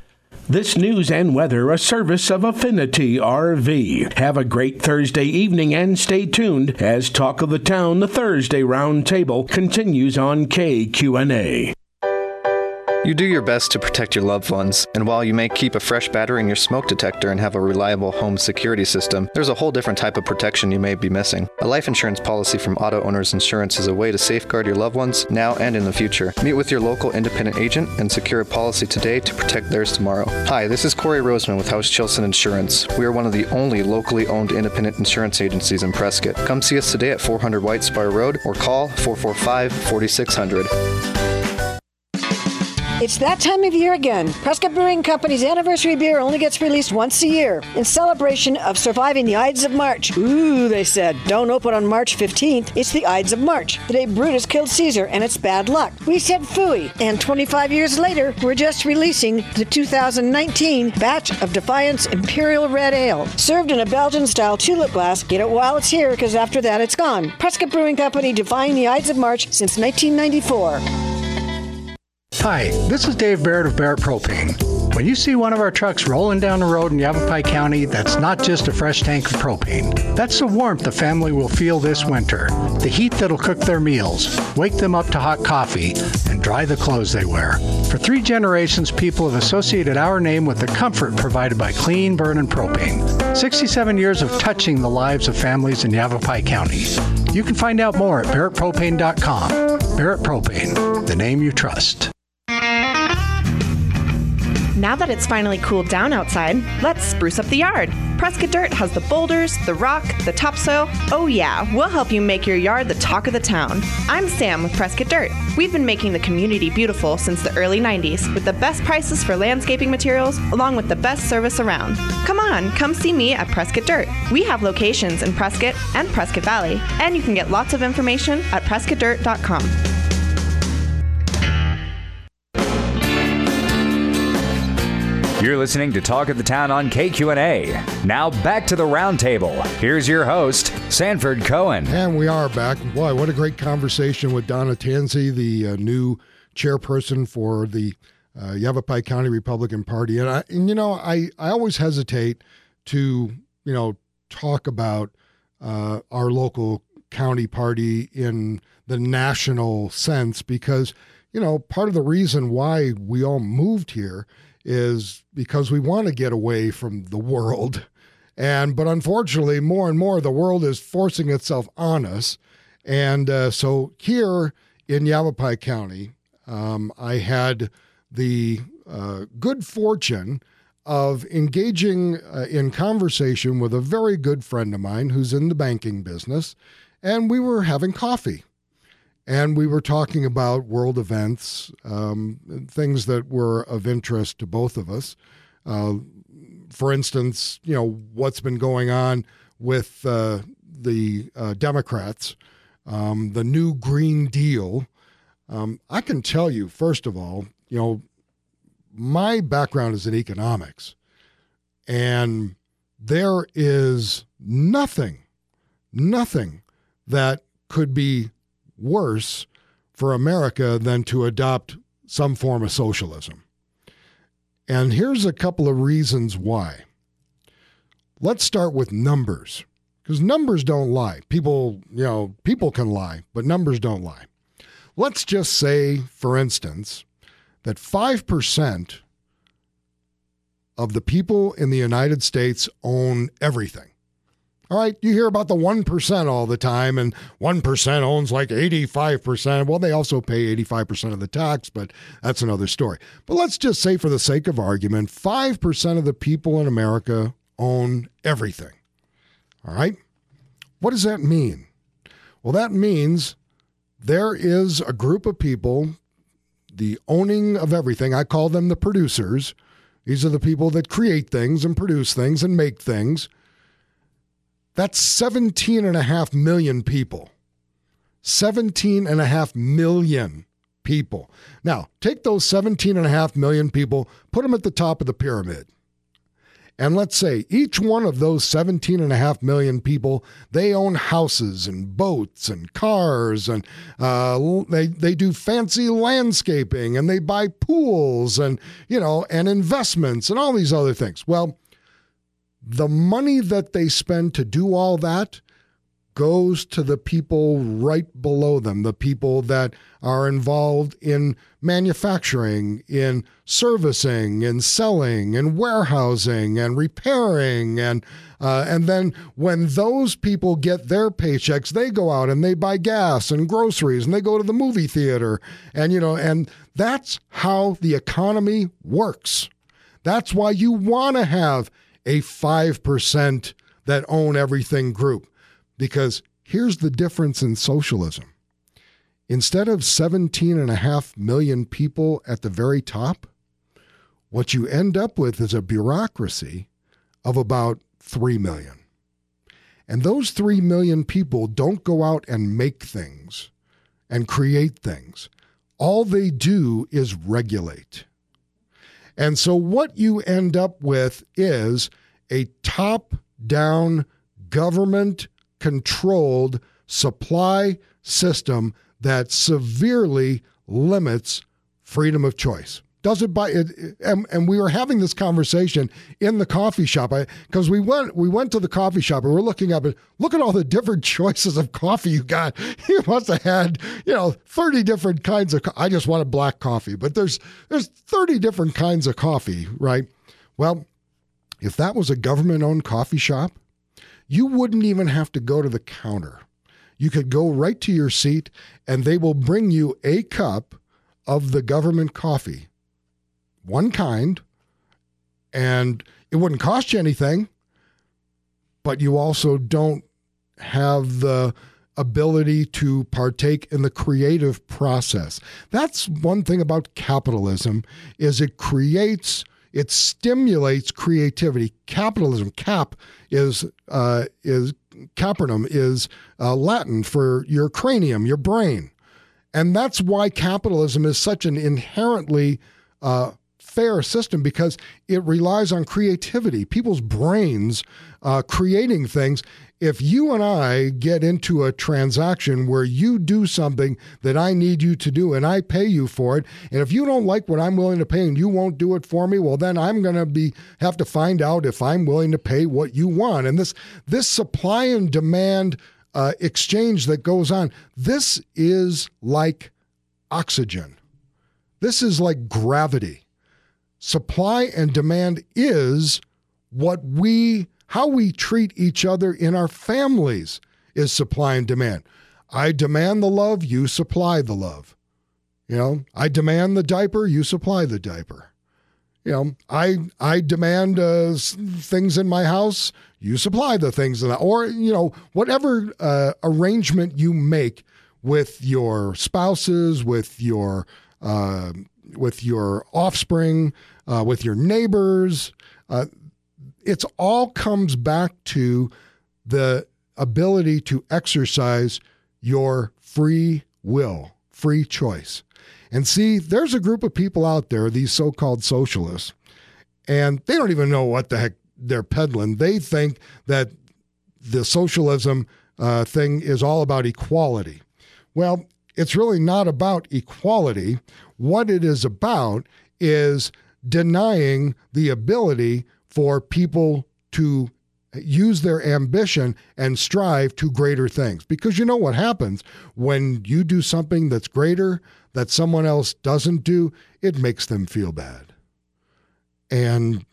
This news and weather a service of Affinity R V. Have a great Thursday evening and stay tuned as Talk of the Town, the Thursday Roundtable, continues on K Q N A. You do your best to protect your loved ones, and while you may keep a fresh battery in your smoke detector and have a reliable home security system, there's a whole different type of protection you may be missing. A life insurance policy from Auto Owners Insurance is a way to safeguard your loved ones now and in the future. Meet with your local independent agent and secure a policy today to protect theirs tomorrow. Hi, this is Corey Roseman with House Chilson Insurance. We are one of the only locally owned independent insurance agencies in Prescott. Come see us today at four hundred White Spire Road or call four four five, four six zero zero. It's that time of year again. Prescott Brewing Company's anniversary beer only gets released once a year in celebration of surviving the Ides of March. Ooh, they said, don't open on March fifteenth. It's the Ides of March, the day Brutus killed Caesar, and it's bad luck. We said phooey, and twenty-five years later, we're just releasing the two thousand nineteen batch of Defiance Imperial Red Ale, served in a Belgian-style tulip glass. Get it while it's here, because after that, it's gone. Prescott Brewing Company, defying the Ides of March since nineteen ninety-four. Hi, this is Dave Barrett of Barrett Propane. When you see one of our trucks rolling down the road in Yavapai County, that's not just a fresh tank of propane. That's the warmth the family will feel this winter. The heat that'll cook their meals, wake them up to hot coffee, and dry the clothes they wear. For three generations, people have associated our name with the comfort provided by clean burning propane. sixty-seven years of touching the lives of families in Yavapai County. You can find out more at barrett propane dot com. Barrett Propane, the name you trust. Now that it's finally cooled down outside, let's spruce up the yard. Prescott Dirt has the boulders, the rock, the topsoil. Oh yeah, we'll help you make your yard the talk of the town. I'm Sam with Prescott Dirt. We've been making the community beautiful since the early nineties with the best prices for landscaping materials along with the best service around. Come on, come see me at Prescott Dirt. We have locations in Prescott and Prescott Valley, and you can get lots of information at prescott dirt dot com. You're listening to Talk of the Town on K Q N A. Now back to the roundtable. Here's your host, Sanford Cohen. And we are back. Boy, what a great conversation with Donna Tansey, the uh, new chairperson for the uh, Yavapai County Republican Party. And, I, and you know, I, I always hesitate to, you know, talk about uh, our local county party in the national sense because, you know, part of the reason why we all moved here is because we want to get away from the world. And but unfortunately, more and more, the world is forcing itself on us. And uh, so here in Yavapai County, um, I had the uh, good fortune of engaging uh, in conversation with a very good friend of mine who's in the banking business. And we were having coffee. And we were talking about world events, um, things that were of interest to both of us. Uh, for instance, you know, what's been going on with uh, the uh, Democrats, um, the new Green Deal. Um, I can tell you, first of all, you know, my background is in economics. And there is nothing, nothing that could be worse for America than to adopt some form of socialism. And here's a couple of reasons why. Let's start with numbers, because numbers don't lie. People, you know, people can lie, but numbers don't lie. Let's just say, for instance, that five percent of the people in the United States own everything. All right, you hear about the one percent all the time, and one percent owns like eighty-five percent. Well, they also pay eighty-five percent of the tax, but that's another story. But let's just say, for the sake of argument, five percent of the people in America own everything. All right? What does that mean? Well, that means there is a group of people, the owning of everything. I call them the producers. These are the people that create things and produce things and make things. That's seventeen and a half million people. seventeen and a half million people. Now, take those seventeen and a half million people, put them at the top of the pyramid. And let's say each one of those seventeen and a half million people, they own houses and boats and cars, and uh, they they do fancy landscaping, and they buy pools and, you know, and investments and all these other things. Well, the money that they spend to do all that goes to the people right below them, the people that are involved in manufacturing, in servicing, and selling, and warehousing, and repairing. And uh, and then when those people get their paychecks, they go out and they buy gas and groceries, and they go to the movie theater. And, you know, and that's how the economy works. That's why you want to have a five percent that own everything group. Because here's the difference in socialism. Instead of seventeen and a half million people at the very top, what you end up with is a bureaucracy of about three million. And those three million people don't go out and make things and create things. All they do is regulate. And so what you end up with is a top-down government controlled supply system that severely limits freedom of choice. Does it by it? And, and we were having this conversation in the coffee shop because we went we went to the coffee shop and we're looking up and look at all the different choices of coffee you got. You must have had, you know, thirty different kinds of. I just wanted black coffee, but there's there's thirty different kinds of coffee, right? Well, if that was a government-owned coffee shop, you wouldn't even have to go to the counter. You could go right to your seat and they will bring you a cup of the government coffee, one kind, and it wouldn't cost you anything, but you also don't have the ability to partake in the creative process. That's one thing about capitalism, is it creates It stimulates creativity. Capitalism, cap is uh, is Capernaum is uh, Latin for your cranium, your brain, and that's why capitalism is such an inherently uh, fair system, because it relies on creativity, people's brains uh, creating things. If you and I get into a transaction where you do something that I need you to do and I pay you for it, and if you don't like what I'm willing to pay and you won't do it for me, well, then I'm going to be have to find out if I'm willing to pay what you want. And this this supply and demand uh, exchange that goes on, this is like oxygen. This is like gravity. Supply and demand is what we How we treat each other in our families is supply and demand. I demand the love, you supply the love. You know, I demand the diaper, you supply the diaper. You know, I I demand uh, things in my house, you supply the things in that. Or, you know, whatever uh, arrangement you make with your spouses, with your uh, with your offspring, uh, with your neighbors, uh, it's all comes back to the ability to exercise your free will, free choice. And see, there's a group of people out there, these so-called socialists, and they don't even know what the heck they're peddling. They think that the socialism uh, thing is all about equality. Well, it's really not about equality. What it is about is denying the ability for people to use their ambition and strive to greater things. Because you know what happens when you do something that's greater that someone else doesn't do, it makes them feel bad. And,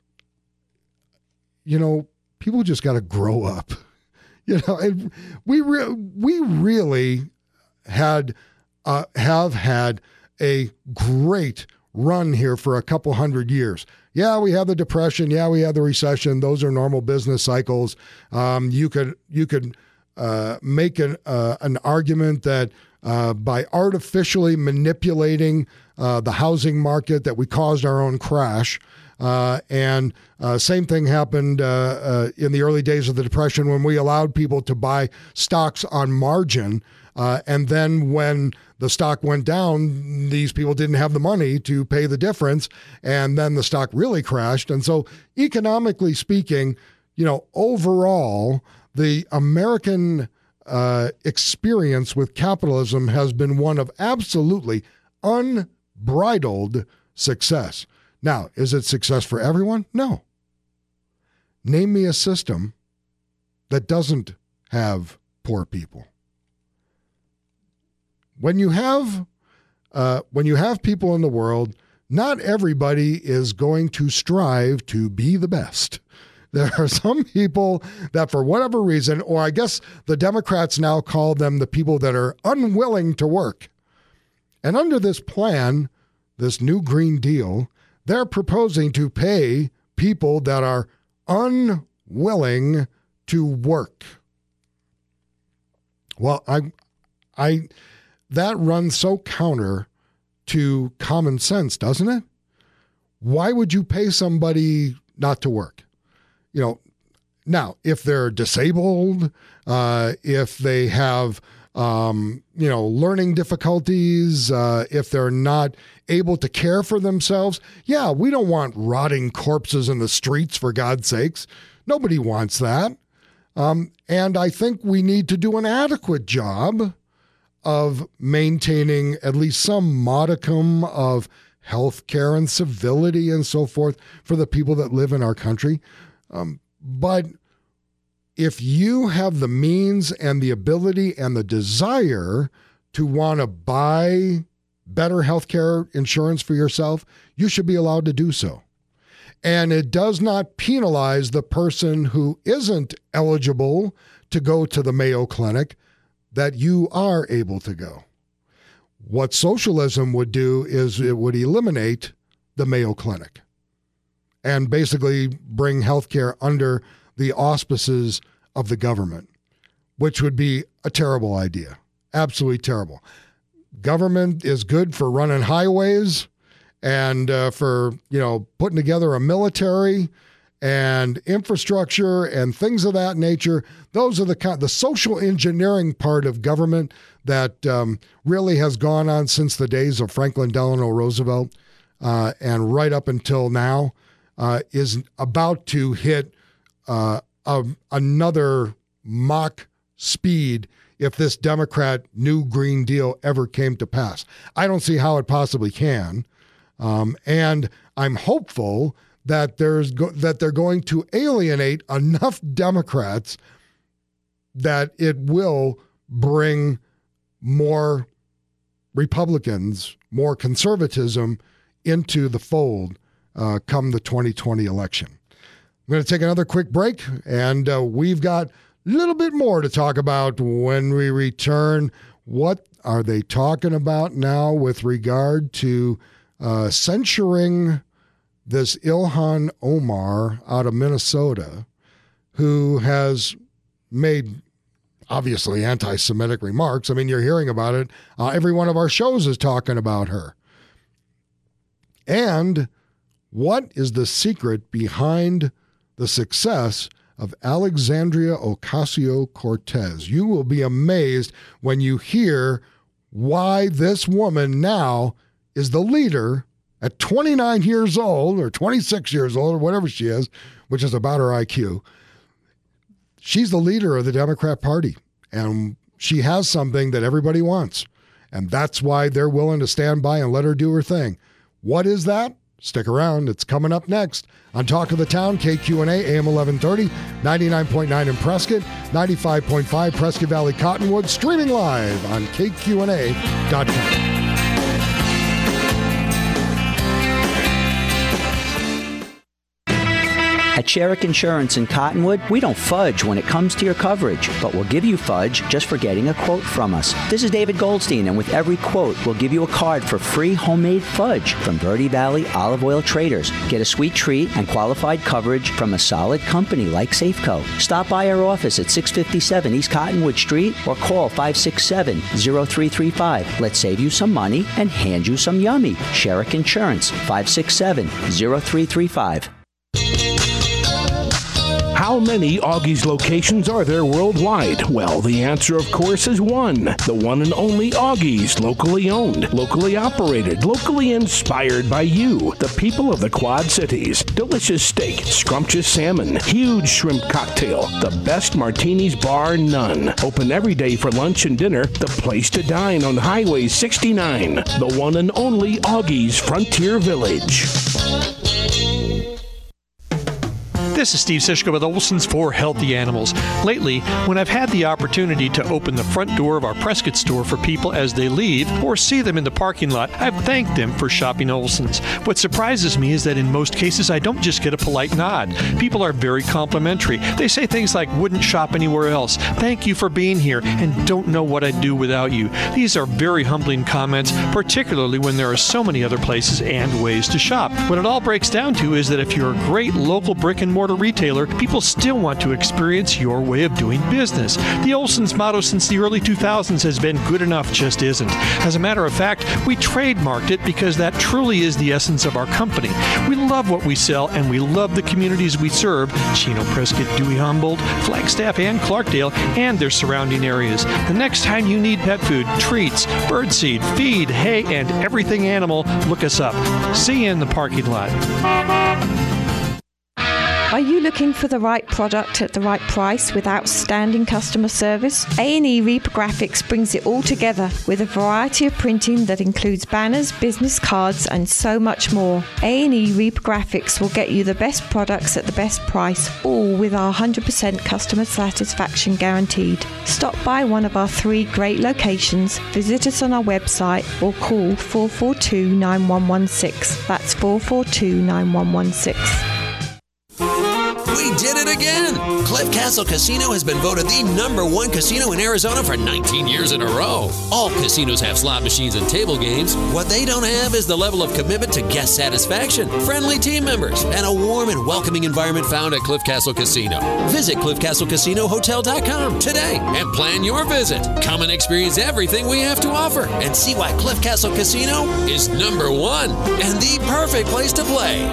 you know, people just got to grow up. You know, and we, re- we really had uh, have had a great run here for a couple hundred years. Yeah, we had the Depression. Yeah, we had the recession. Those are normal business cycles. Um, you could you could uh, make an uh, an argument that uh, by artificially manipulating uh, the housing market, that we caused our own crash. Uh, and uh, same thing happened uh, uh, in the early days of the Depression when we allowed people to buy stocks on margin. Uh, and then when the stock went down, these people didn't have the money to pay the difference. And then the stock really crashed. And so economically speaking, you know, overall, the American uh, experience with capitalism has been one of absolutely unbridled success. Now, is it success for everyone? No. Name me a system that doesn't have poor people. When you have uh, when you have people in the world, not everybody is going to strive to be the best. There are some people that for whatever reason, or I guess the Democrats now call them the people that are unwilling to work. And under this plan, this new Green Deal, they're proposing to pay people that are unwilling to work. Well, I, I, that runs so counter to common sense, doesn't it? Why would you pay somebody not to work? You know, now, if they're disabled, uh, if they have, um, you know, learning difficulties, uh, if they're not able to care for themselves, yeah, we don't want rotting corpses in the streets, for God's sakes. Nobody wants that. Um, and I think we need to do an adequate job of maintaining at least some modicum of health care and civility and so forth for the people that live in our country. Um, but if you have the means and the ability and the desire to want to buy better health care insurance for yourself, you should be allowed to do so. And it does not penalize the person who isn't eligible to go to the Mayo Clinic that you are able to go. What socialism would do is it would eliminate the Mayo Clinic and basically bring healthcare under the auspices of the government, which would be a terrible idea. Absolutely terrible. Government is good for running highways and uh, for, you know, putting together a military and infrastructure and things of that nature. Those are the kind, the social engineering part of government that um, really has gone on since the days of Franklin Delano Roosevelt uh, and right up until now. Uh, is about to hit uh, a, another Mach speed if this Democrat new Green Deal ever came to pass. I don't see how it possibly can. Um, and I'm hopeful that there's go- that they're going to alienate enough Democrats that it will bring more Republicans, more conservatism into the fold Uh, come the twenty twenty election. I'm going to take another quick break, and uh, we've got a little bit more to talk about when we return. What are they talking about now with regard to uh, censuring this Ilhan Omar out of Minnesota, who has made obviously anti-Semitic remarks? I mean, you're hearing about it. Uh, every one of our shows is talking about her. And what is the secret behind the success of Alexandria Ocasio-Cortez? You will be amazed when you hear why this woman now is the leader at twenty-nine years old or twenty-six years old or whatever she is, which is about her I Q. She's the leader of the Democrat Party, and she has something that everybody wants, and that's why they're willing to stand by and let her do her thing. What is that? Stick around. It's coming up next on Talk of the Town, K Q N A, A M eleven thirty, ninety-nine point nine in Prescott, ninety-five point five Prescott Valley Cottonwood, streaming live on K Q N A dot com. At Sherrick Insurance in Cottonwood, we don't fudge when it comes to your coverage, but we'll give you fudge just for getting a quote from us. This is David Goldstein, and with every quote, we'll give you a card for free homemade fudge from Verde Valley Olive Oil Traders. Get a sweet treat and qualified coverage from a solid company like Safeco. Stop by our office at six fifty-seven East Cottonwood Street or call five six seven, zero three three five. Let's save you some money and hand you some yummy. Sherrick Insurance, five six seven, zero three three five. How many Augie's locations are there worldwide? Well, the answer, of course, is one. The one and only Augie's, locally owned, locally operated, locally inspired by you, the people of the Quad Cities. Delicious steak, scrumptious salmon, huge shrimp cocktail, the best martinis bar none. Open every day for lunch and dinner, the place to dine on Highway sixty-nine. The one and only Augie's Frontier Village. This is Steve Sischka with Olson's for Healthy Animals. Lately, when I've had the opportunity to open the front door of our Prescott store for people as they leave or see them in the parking lot, I've thanked them for shopping Olson's. What surprises me is that in most cases, I don't just get a polite nod. People are very complimentary. They say things like, wouldn't shop anywhere else, thank you for being here, and don't know what I'd do without you. These are very humbling comments, particularly when there are so many other places and ways to shop. What it all breaks down to is that if you're a great local brick and mortar retailer, people still want to experience your way of doing business. The Olson's motto since the early two thousands has been good enough just isn't. As a matter of fact, we trademarked it because that truly is the essence of our company. We love what we sell and we love the communities we serve, Chino, Prescott, Dewey, Humboldt, Flagstaff, and Clarkdale, and their surrounding areas. The next time you need pet food, treats, birdseed, feed, hay, and everything animal, look us up. See you in the parking lot. Are you looking for the right product at the right price with outstanding customer service? A and E Reprographics brings it all together with a variety of printing that includes banners, business cards, and so much more. A and E Reprographics will get you the best products at the best price, all with our one hundred percent customer satisfaction guaranteed. Stop by one of our three great locations, visit us on our website, or call four four two, nine one one six. That's four four two, nine one one six. We did it again! Cliff Castle Casino has been voted the number one casino in Arizona for nineteen years in a row. All casinos have slot machines and table games. What they don't have is the level of commitment to guest satisfaction, friendly team members, and a warm and welcoming environment found at Cliff Castle Casino. Visit cliff castle casino hotel dot com today and plan your visit. Come and experience everything we have to offer and see why Cliff Castle Casino is number one and the perfect place to play.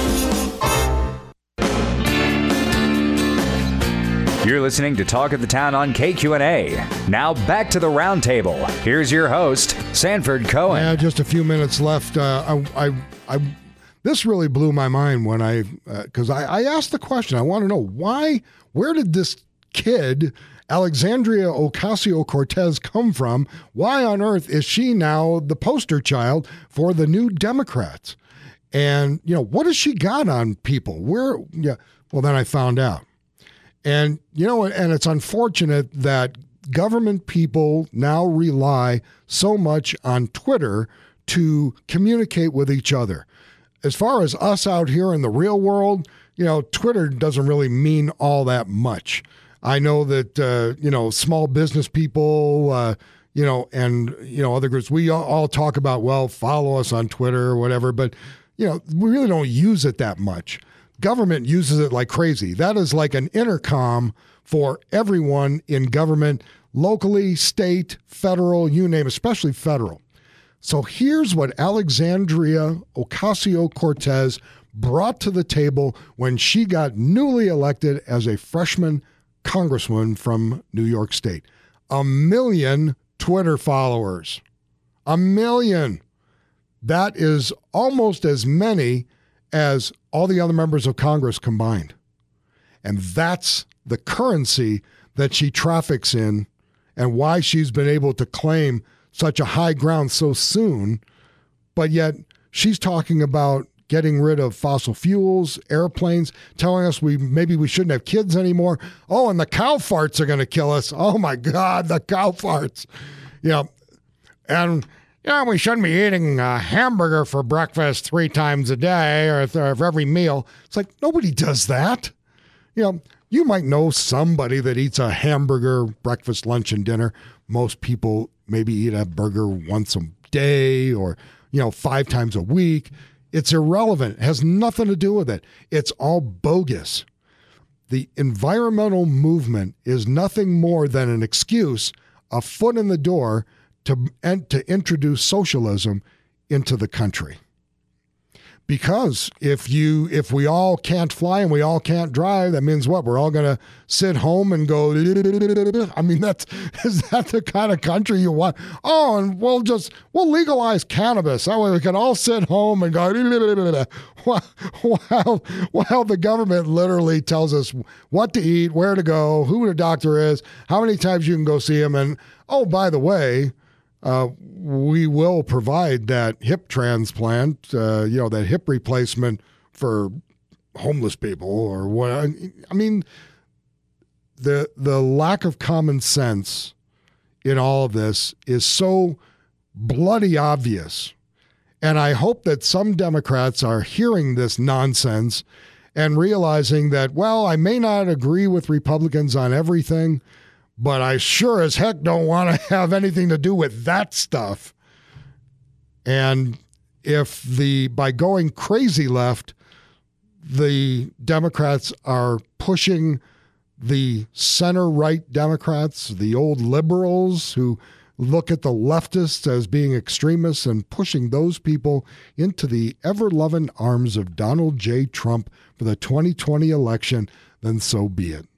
You're listening to Talk of the Town on K Q N A. Now back to the roundtable. Here's your host, Sanford Cohen. Yeah, just a few minutes left. Uh, I, I, I, this really blew my mind when I, because uh, I, I asked the question. I want to know why. Where did this kid, Alexandria Ocasio-Cortez, come from? Why on earth is she now the poster child for the New Democrats? And you know, what has she got on people? Where? Yeah. Well, then I found out. And, you know, and it's unfortunate that government people now rely so much on Twitter to communicate with each other. As far as us out here in the real world, you know, Twitter doesn't really mean all that much. I know that, uh, you know, small business people, uh, you know, and, you know, other groups, we all, all talk about, well, follow us on Twitter or whatever, but, you know, we really don't use it that much. Government uses it like crazy. That is like an intercom for everyone in government, locally, state, federal, you name, especially federal. So here's what Alexandria Ocasio-Cortez brought to the table when she got newly elected as a freshman congresswoman from New York State. A million Twitter followers. A million. That is almost as many as all the other members of Congress combined. And that's the currency that she traffics in and why she's been able to claim such a high ground so soon. But yet she's talking about getting rid of fossil fuels, airplanes, telling us we maybe we shouldn't have kids anymore. Oh, and the cow farts are going to kill us. Oh, my God, the cow farts. You know, and yeah, we shouldn't be eating a hamburger for breakfast three times a day or for every meal. It's like, nobody does that. You know, you might know somebody that eats a hamburger breakfast, lunch, and dinner. Most people maybe eat a burger once a day or, you know, five times a week. It's irrelevant. It has nothing to do with it. It's all bogus. The environmental movement is nothing more than an excuse, a foot in the door to, and to introduce socialism into the country. Because if you if we all can't fly and we all can't drive, that means what? We're all going to sit home and go, I mean, that's is that the kind of country you want? Oh, and we'll just, we'll legalize cannabis. That way we can all sit home and go, while, while, while the government literally tells us what to eat, where to go, who the doctor is, how many times you can go see him. And, oh, by the way, Uh, we will provide that hip transplant, uh, you know, that hip replacement for homeless people or what. I mean, the the lack of common sense in all of this is so bloody obvious. And I hope that some Democrats are hearing this nonsense and realizing that, well, I may not agree with Republicans on everything, but I sure as heck don't want to have anything to do with that stuff. And if the, by going crazy left, the Democrats are pushing the center-right Democrats, the old liberals who look at the leftists as being extremists and pushing those people into the ever-loving arms of Donald J. Trump for the twenty twenty election, then so be it.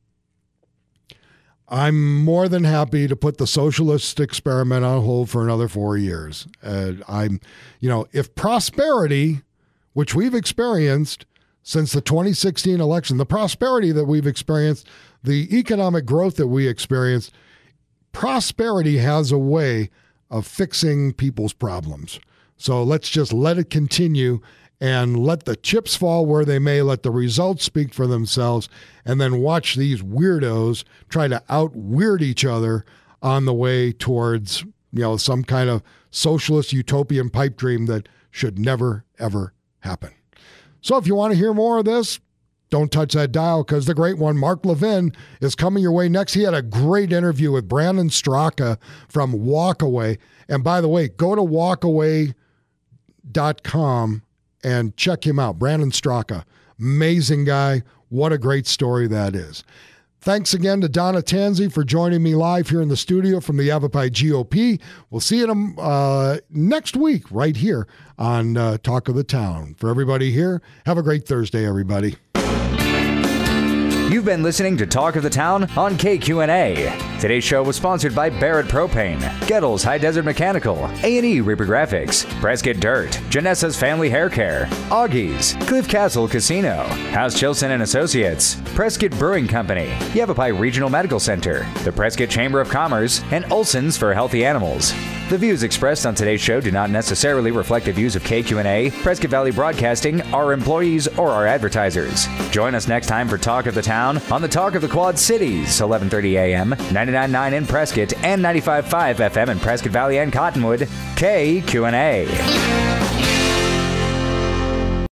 I'm more than happy to put the socialist experiment on hold for another four years. Uh, I'm, you know, if prosperity, which we've experienced since the twenty sixteen election, the prosperity that we've experienced, the economic growth that we experienced, prosperity has a way of fixing people's problems. So let's just let it continue and let the chips fall where they may, let the results speak for themselves, and then watch these weirdos try to out-weird each other on the way towards, you know, some kind of socialist utopian pipe dream that should never, ever happen. So if you want to hear more of this, don't touch that dial, because the great one, Mark Levin, is coming your way next. He had a great interview with Brandon Straka from Walkaway. And by the way, go to walkaway dot com and check him out. Brandon Straka, amazing guy. What a great story that is. Thanks again to Donna Tanzi for joining me live here in the studio from the Yavapai G O P. We'll see you uh, next week right here on uh, Talk of the Town. For everybody here, have a great Thursday, everybody. You've been listening to Talk of the Town on K Q N A. Today's show was sponsored by Barrett Propane, Gettles High Desert Mechanical, A and E Reprographics, Prescott Dirt, Janessa's Family Hair Care, Augie's, Cliff Castle Casino, House Chilson and Associates, Prescott Brewing Company, Yavapai Regional Medical Center, the Prescott Chamber of Commerce, and Olson's for Healthy Animals. The views expressed on today's show do not necessarily reflect the views of K Q N A, Prescott Valley Broadcasting, our employees, or our advertisers. Join us next time for Talk of the Town on the Talk of the Quad Cities, eleven thirty a.m., ninety-nine point nine in Prescott, and ninety-five point five F M in Prescott Valley and Cottonwood, K Q N A.